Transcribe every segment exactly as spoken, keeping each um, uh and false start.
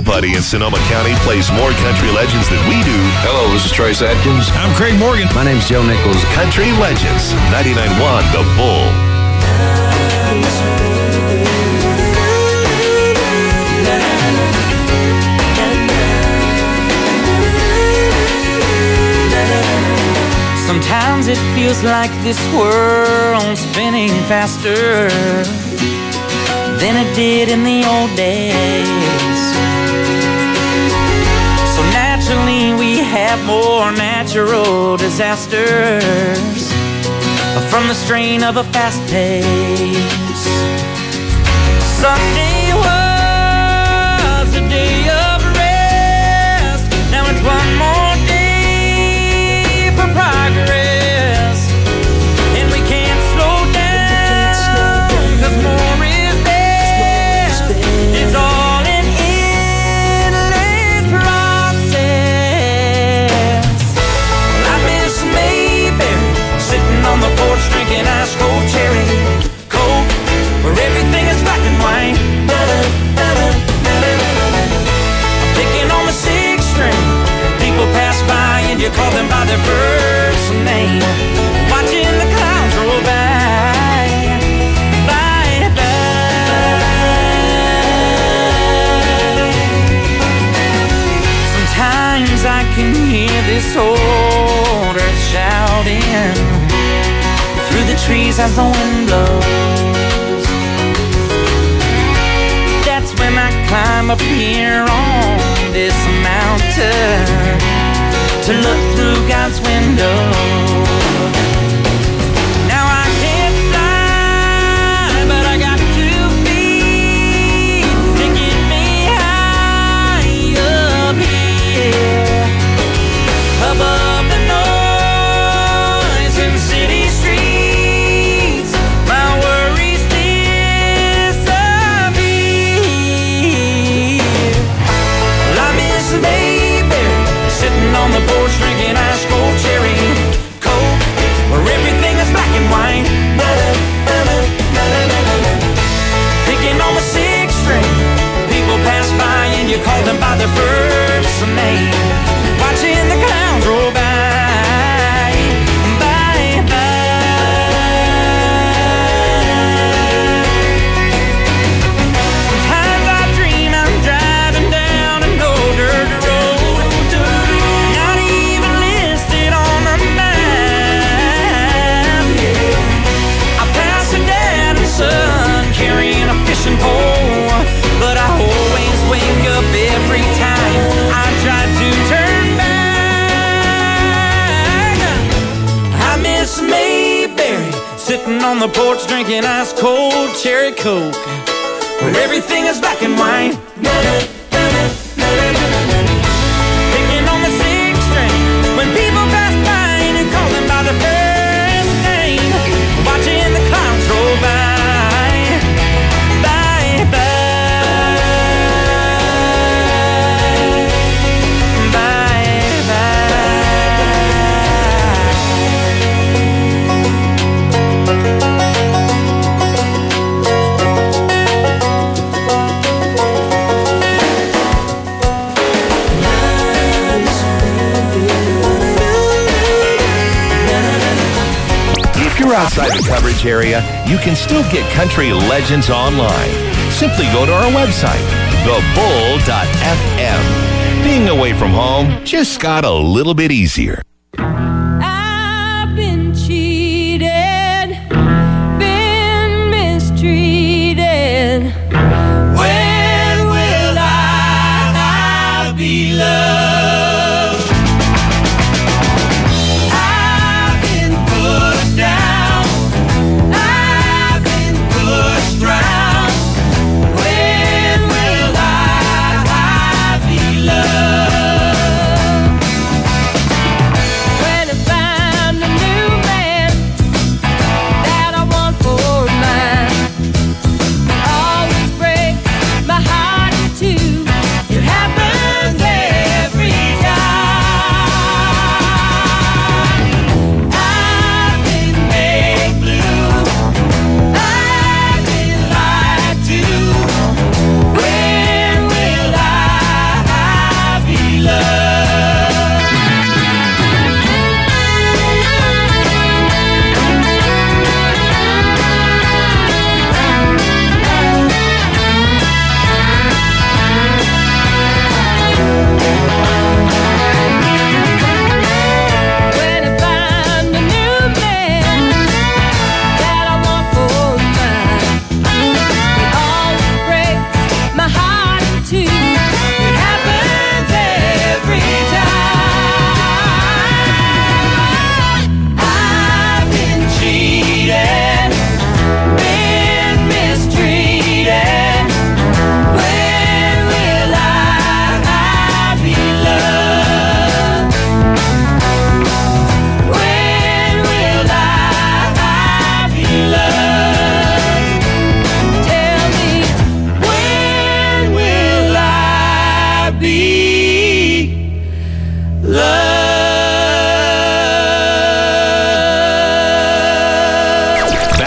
nobody in Sonoma County plays more country legends than we do. Hello, this is Trace Adkins. I'm Craig Morgan. My name's Joe Nichols. Country Legends, ninety-nine point one The Bull. Sometimes it feels like this world's spinning faster than it did in the old days. So naturally we have more natural disasters from the strain of a fast pace. Sunday was a day of rest. Now it's one more day for progress, and we can't slow down, 'cause more is best. It's all an endless process. Well, I miss Mayberry sitting on the porch drinking ice cold cherry Coke, where everything is black and white. Picking on the sixth string, people pass by and you call them by their first name. Watching the clouds roll by, by, by. Sometimes I can hear this old earth shouting through the trees as the wind blows. That's when I climb up here on this mountain to look through God's window. Now I can't fly, but I got two feet to get me high up here, above the noise in city streets. My worries disappear. Well, I miss Mayberry sitting on the porch drinking ice cold cherry Coke, where everything is black and white. Picking on the sixth string, people pass by and you call them by their first name. Watching the clouds roll by, by, by. Sometimes I dream I'm driving down an old dirt road, not even listed on the map. I pass a dad and son carrying a fishing pole, but I always wake up every time I try to turn back. I miss Mayberry sitting on the porch drinking ice cold cherry Coke, where everything is black and white. Picking on the sixth string when people pass by and you call them by their first name. Watching the clouds roll by, by, by, by, If you're outside the coverage area, you can still get Country Legends online. Simply go to our website, the bull dot f m. Being away from home just got a little bit easier. I've been cheated, been mistreated. When will I be loved? I've been put down, I've been pushed round. When will I be loved?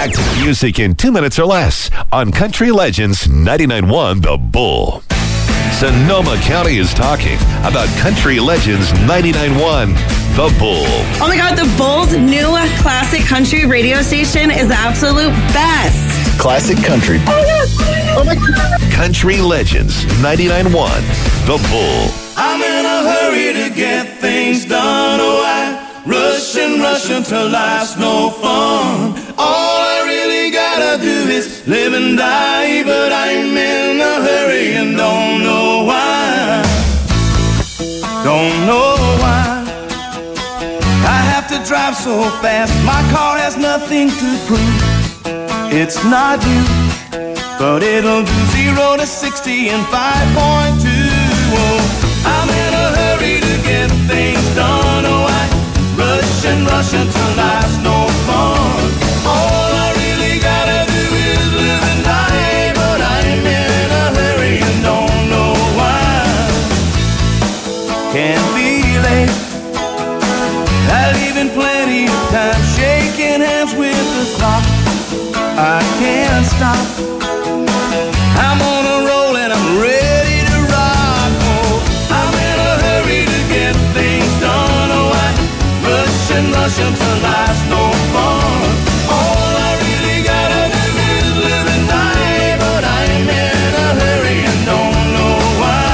Back to the music in two minutes or less on Country Legends ninety-nine point one The Bull. Sonoma County is talking about Country Legends ninety-nine point one The Bull. Oh my God, The Bull's new classic country radio station is the absolute best. Classic country. Oh yeah. Oh my God. Country Legends ninety-nine point one The Bull. I'm in a hurry to get things done. Oh, I rush and rush until life's no fun. All I really gotta do is live and die, but I'm in a hurry and don't know why. Don't know why. I have to drive so fast, my car has nothing to prove. It's not you, but it'll do zero to sixty in five point two. Oh, I'm in a hurry to get things done. Oh, I rush and rush until life's no fun. All I really gotta do is live and die, but I'm in a hurry and don't know why. Can't be late. I leave in plenty of time, shaking hands with the clock. I can't stop. I'm on a roll and I'm ready to rock. Oh, I'm in a hurry to get things done. Oh, I rush and rush until life's no fun. All I really gotta do is live and die, but I'm in a hurry and don't know why.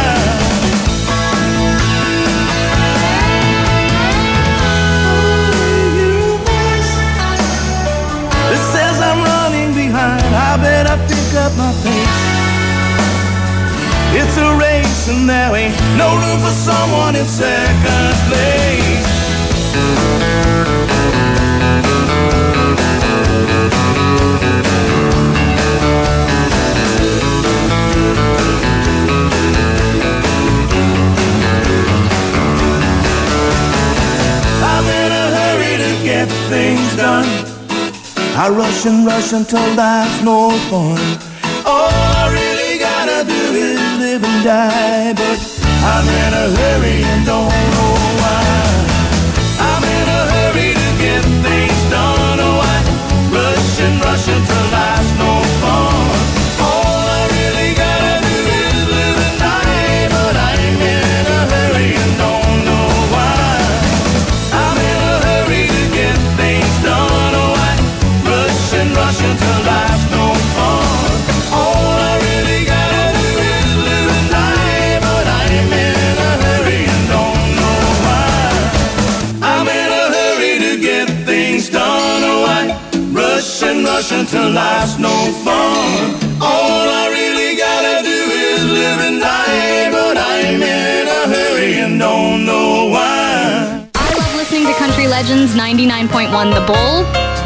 It says I'm running behind, I better pick up my pace. It's a race and there ain't no room for someone in second place. I'm in a hurry to get things done. I rush and rush until life's no fun. All I really gotta do is live and die, but I'm in a hurry and don't know why. I'm in a hurry to get things done. Oh, I rush and rush until life's no fun. All I really gotta do is live and die, but I'm in a hurry and don't know why. I'm in a hurry to get things done. Oh, I rush and rush until life's no fun. All I really gotta do is live and die, but I'm in a hurry and don't know why. I'm in a hurry to get things done. Oh, I rush and rush until life's no fun. All I really gotta do is live and die, but I'm in a hurry and don't know why. I love listening to Country Legends ninety-nine point one The Bull.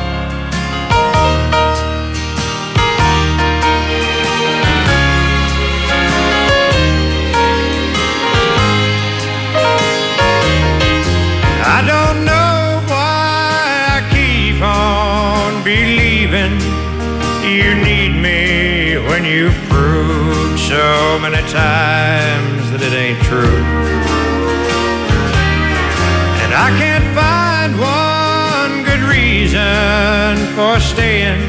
I don't know why I keep on believing you need me when you've proved so many times that it ain't true. And I can't find one good reason for staying.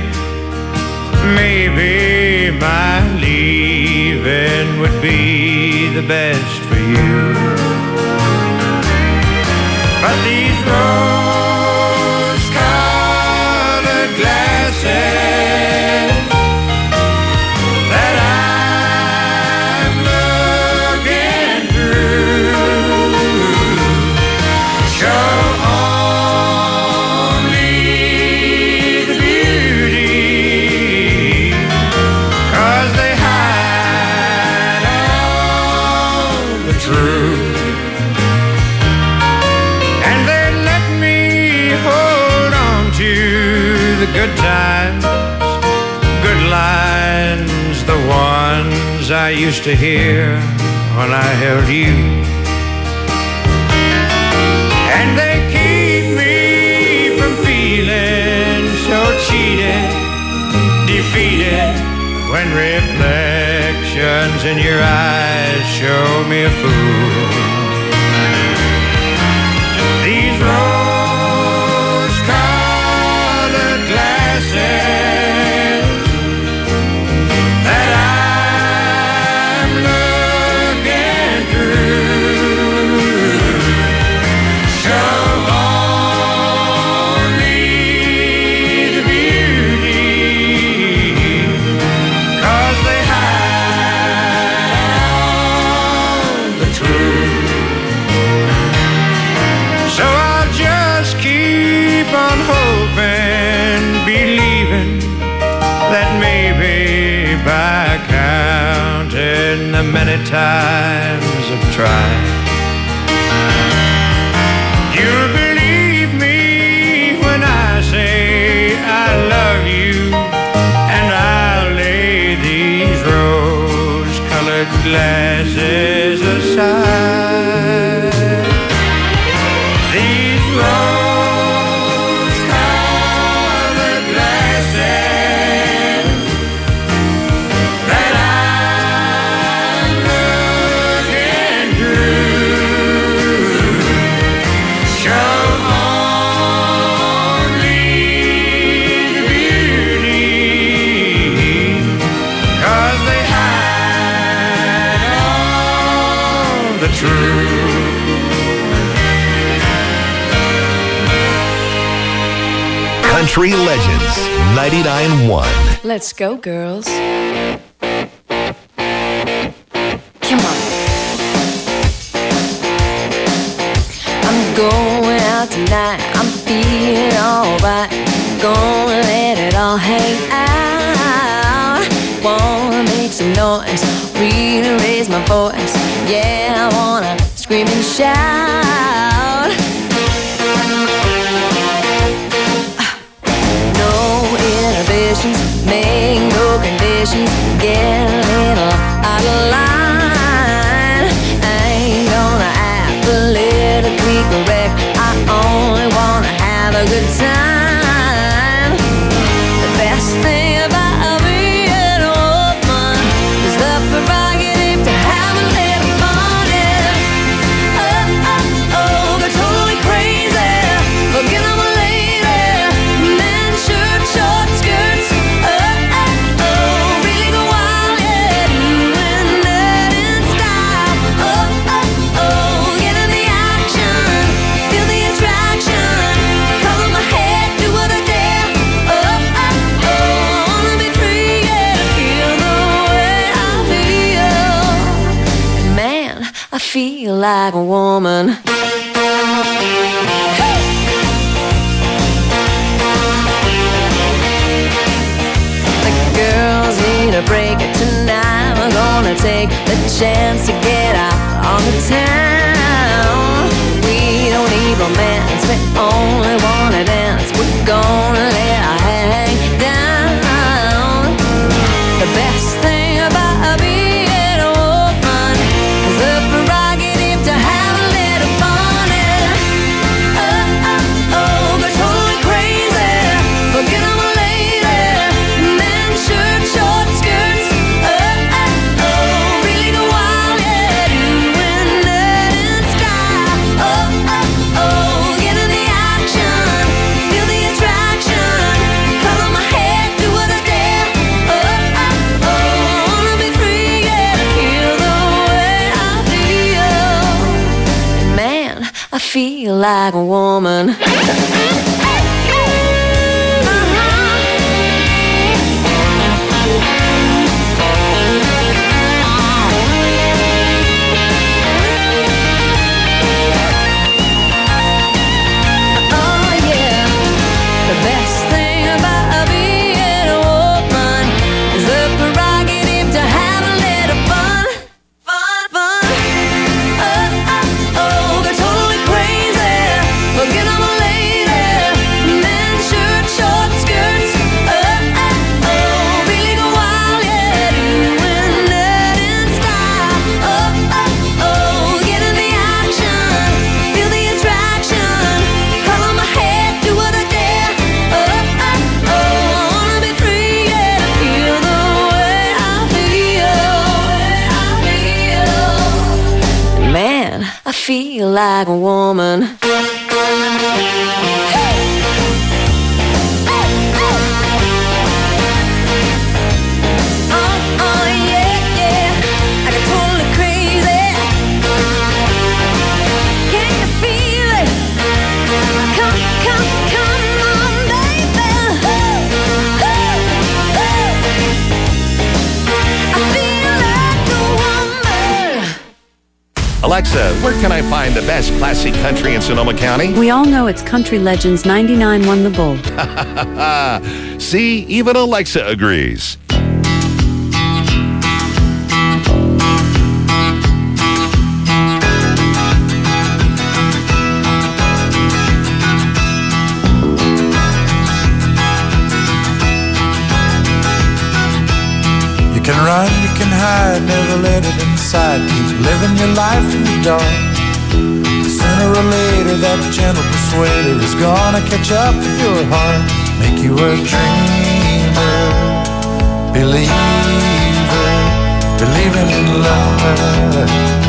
Maybe my leaving would be the best for you. But these rose-colored glasses that I'm looking through show only the beauty, 'cause they hide all the truth. The good times, good lines, the ones I used to hear when I held you. And they keep me from feeling so cheated, defeated, when reflections in your eyes show me a fool. These rose glasses the many times I've tried. You'll believe me when I say I love you, and I'll lay these rose-colored glasses aside. These rose-colored glasses that I'm looking through show only the beauty, 'cause they hide all the truth. Country Legends ninety-nine point one. Let's go, girls. Come on. I'm going out tonight. I'm feeling alright. Gonna let it all hang out. Wanna make some noise. Really raise my voice. Yeah, I wanna scream and shout. No inhibitions, make no conditions. Get a little out of line. I ain't gonna act politically correct. I only wanna have a good time. The best thing about being a woman is the prerogative to have a little fun. Yeah. Oh, oh, oh, they're totally crazy. Forget I'm a lady. Men, shirt, short skirts. Oh, oh, oh, really go wild, yeah. Doing that in style. Oh, oh, oh, get in the action. Feel the attraction. Color my head, do what I dare. Oh, oh, oh, wanna be free, yeah. Feel the way I feel. Man, I feel like a woman. The girls need a break tonight. We're gonna take the chance to get out on the town. We don't need romance, we only wanna dance. We're gonna let our hang down. The best thing about being a woman is the prerogative to have a little fun. Yeah. Oh, oh, oh, they're totally crazy. Forget I'm a lady. Men, shirt, short skirts. Oh, oh, oh, really go wild, yeah. Doing that in style. Oh, oh, oh, get in the action. Feel the attraction. Color my head, do what I dare. Oh, oh, oh, wanna be free, yeah. Feel the way I feel. Man, I feel like a woman. Oh yeah, the best thing about being a woman is the prerogative to have a little fun, fun, fun. Oh, oh, oh, they're totally crazy. Forget I'm a lady. Men, shirt, short skirts. Oh, oh, oh, really go wild, yeah. Doing that in style. Oh, oh, oh, get in the action. Feel the attraction. Color my head, do what I dare. Oh, oh, oh, wanna be free, yeah. Feel the way I feel. Man, I feel like a woman. Oh, oh, yeah, yeah. I got totally crazy. Can you feel it? Come, come, come on, baby. Ooh, ooh, ooh. I feel like a woman. Alexa, where can I find the best classic country in Sonoma County? We all know it's Country Legends ninety-nine point one The Bull. See, even Alexa agrees. run, you can hide, never let it inside. Keep living your life in the dark. Sooner or later that gentle persuader is gonna catch up with your heart. Make you a dreamer, believer, believing in love.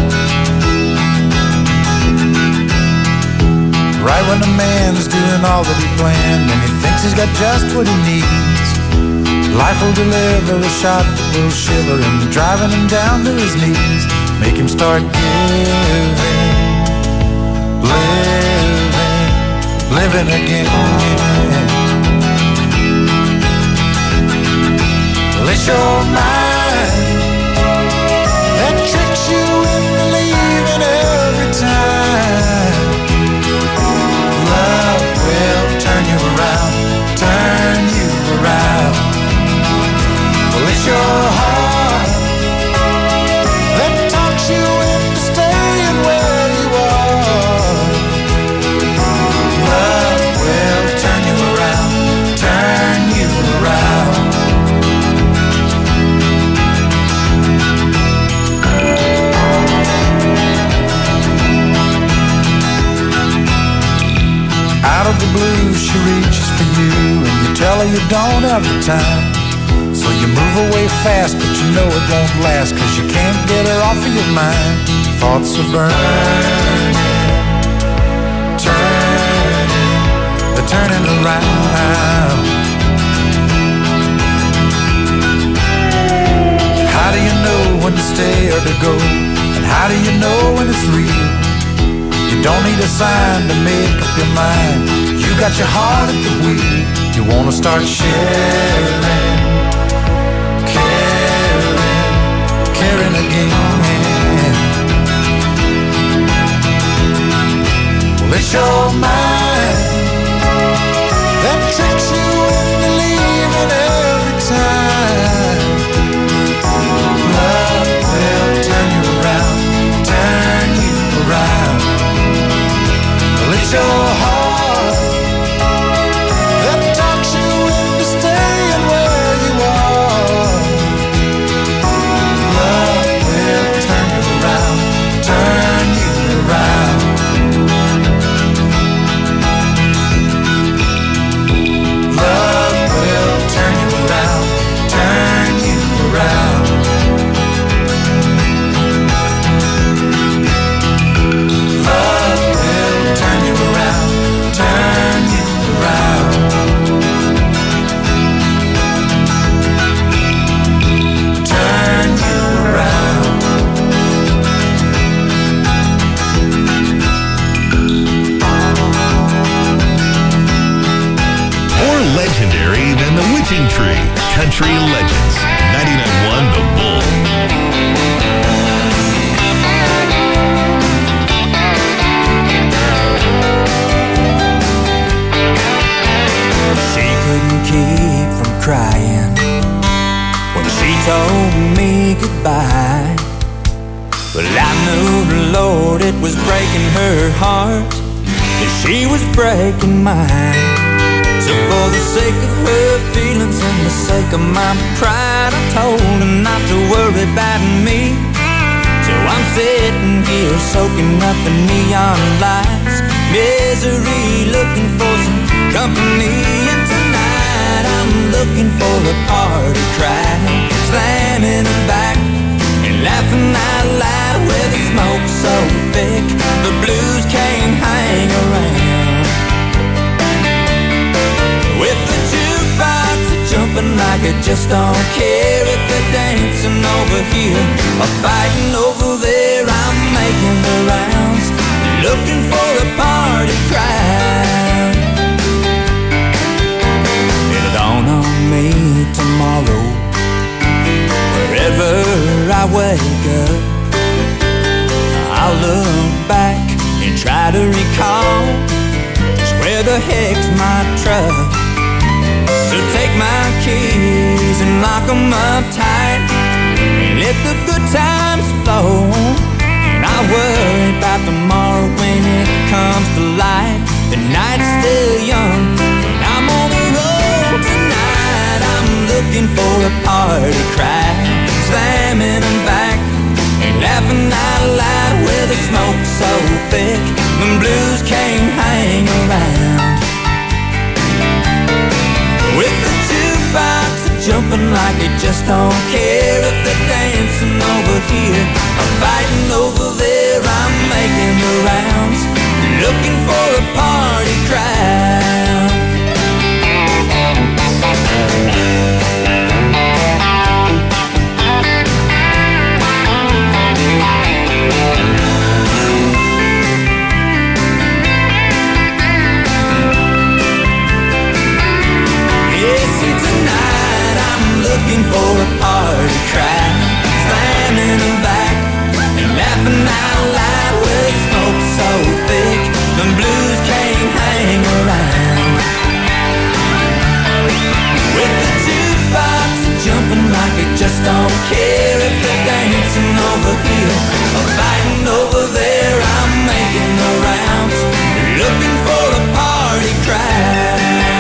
Right when a man's doing all that he planned and he thinks he's got just what he needs, life will deliver a shot that will shiver him, driving him down to his knees. Make him start giving, living, living again. Well, it's your mind that tricks you into believing every time. Love will turn you around, turn you around. Well, it's your heart that talks you into staying where you are. Love will turn you around, turn you around. Out of the blue she reaches for you and you tell her you don't have the time. So you move away fast, but you know it won't last, 'cause you can't get her off of your mind. Thoughts are burning, turning, they're turning around. How do you know when to stay or to go? And how do you know when it's real? You don't need a sign to make up your mind. You got your heart at the wheel. You wanna start sharing, caring again. Well, it's your mind that tricks you into leaving every time. Love will turn you around, turn you around. Well, it's your heart that talks you into staying where you are. Love will turn you around, turn you around. Love will turn you around, turn you around. Love will turn you around, turn you around. Turn you around. More legendary than the Witching Tree. Country Legends. ninety-nine point one The Bull. She couldn't keep from crying when she told me goodbye. Well, I knew the Lord, it was breaking her heart, and she was breaking mine. So for the sake of her feelings and the sake of my pride, I told her not to worry about me. So I'm sitting here soaking up the neon lights, misery, looking for some company. And tonight I'm looking for a party crowd, slamming them back and laughing out loud. Where the smoke's so thick, the blues can't hang around. With the jukebox jumping like it just don't care. If they're dancing over here or fighting over there, I'm making the rounds, looking for a party crowd. It'll dawn on me tomorrow, wherever I wake up, I'll look back and try to recall just where the heck's my truck. So take my keys and lock them up tight, and let the good times flow. And I'll worry about tomorrow when it comes to light. The night's still young, and I'm on the road tonight. I'm looking for a party crowd, mile light where the smoke's so thick, the blues can't hang around. With the jukebox jumping like they just don't care, if they're dancing over here or fighting over there, I'm making the rounds, looking for a party crowd. Looking for a party crowd, slamming them back and laughing out loud with smoke so thick the blues can't hang around. With the jukebox jumping like it just don't care, if they're dancing over here or fighting over there, I'm making the rounds, looking for a party crowd.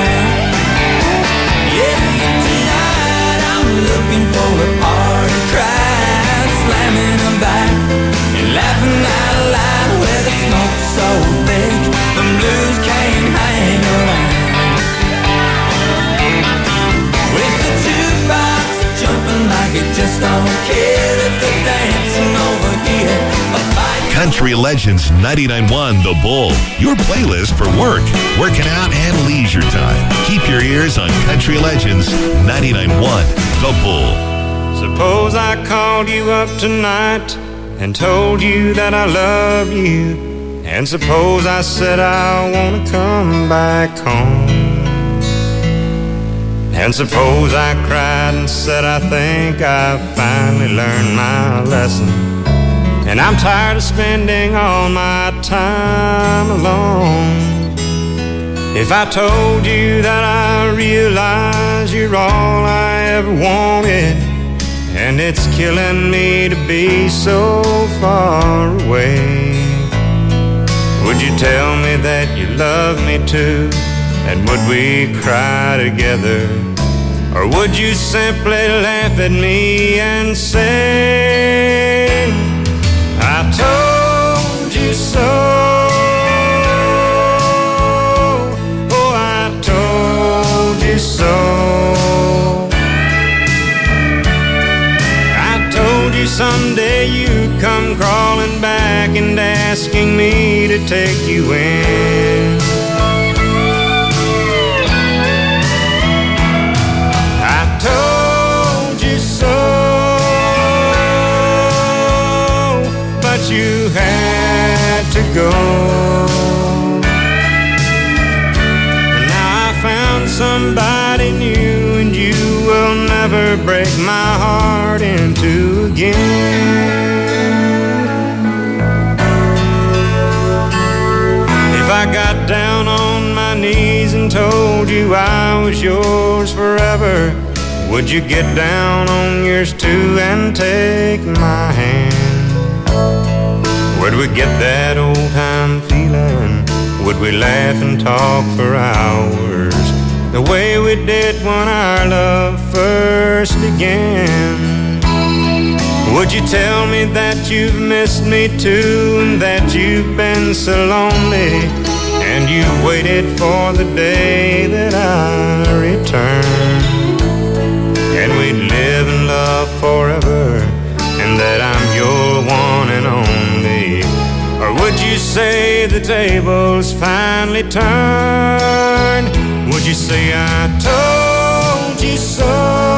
Looking for a party crowd, slamming them back and laughing out loud where the smoke's so thick the blues can't hang around. With the jukebox jumping like it just don't care, if they're dancing over here or fighting. Country Legends ninety-nine point one The Bull, your playlist for work, working out, and leisure time. Keep your ears on Country Legends ninety-nine point one The Bull. Suppose I called you up tonight and told you that I love you, and suppose I said I want to come back home, and suppose I cried and said I think I finally learned my lesson, and I'm tired of spending all my time alone. If I told you that I realize you're all I ever wanted, and it's killing me to be so far away, would you tell me that you love me too, and would we cry together? Or would you simply laugh at me and say, I told you so? Oh, I told you so. Someday you'd come crawling back and asking me to take you in. I told you so, but you had to go. And now I found somebody new, and you will never break my heart in two again. If I got down on my knees and told you I was yours forever, would you get down on yours too and take my hand? Would we get that old time feeling? Would we laugh and talk for hours, the way we did when our love first began? Would you tell me that you've missed me too, and that you've been so lonely, and you waited for the day that I return, and we'd live and love forever, and that I'm your one and only? Or would you say the tables finally turned? Would you say I told you so?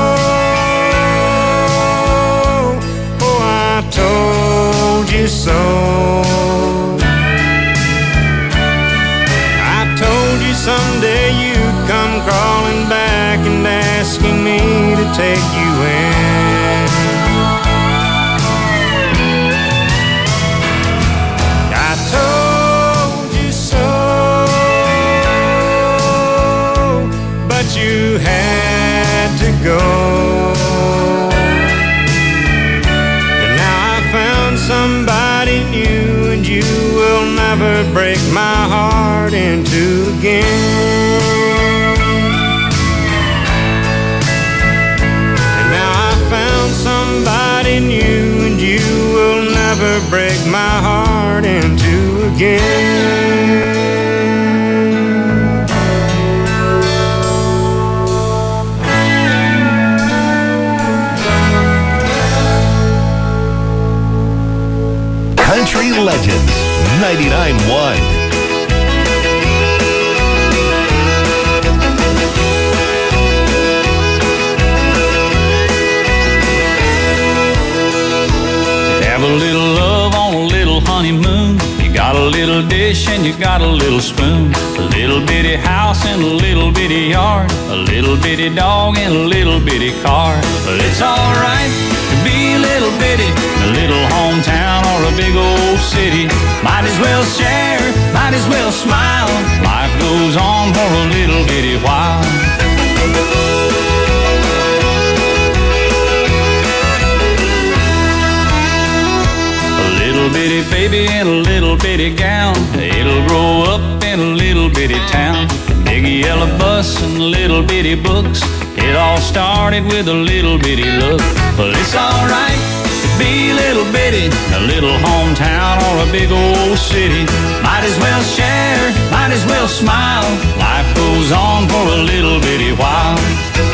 Oh, I told you so. I told you someday you'd come crawling back and asking me to take you in. I told you so, but you had to go. And now I found somebody new, and you will never break my heart in two again. And now I found somebody new, and you will never break again. Country Legends ninety-nine point one. Have a little love on a little honeymoon. You got a little dish and you got a little spoon. A little bitty house and a little bitty yard. A little bitty dog and a little bitty car. But it's alright to be a little bitty. A little hometown or a big old city. Might as well share, might as well smile. Life goes on for a little bitty while. Little bitty baby in a little bitty gown. It'll grow up in a little bitty town. Big yellow bus and little bitty books. It all started with a little bitty look. Well, it's alright to be a little bitty. A little hometown or a big old city. Might as well share, might as well smile. Life goes on for a little bitty while.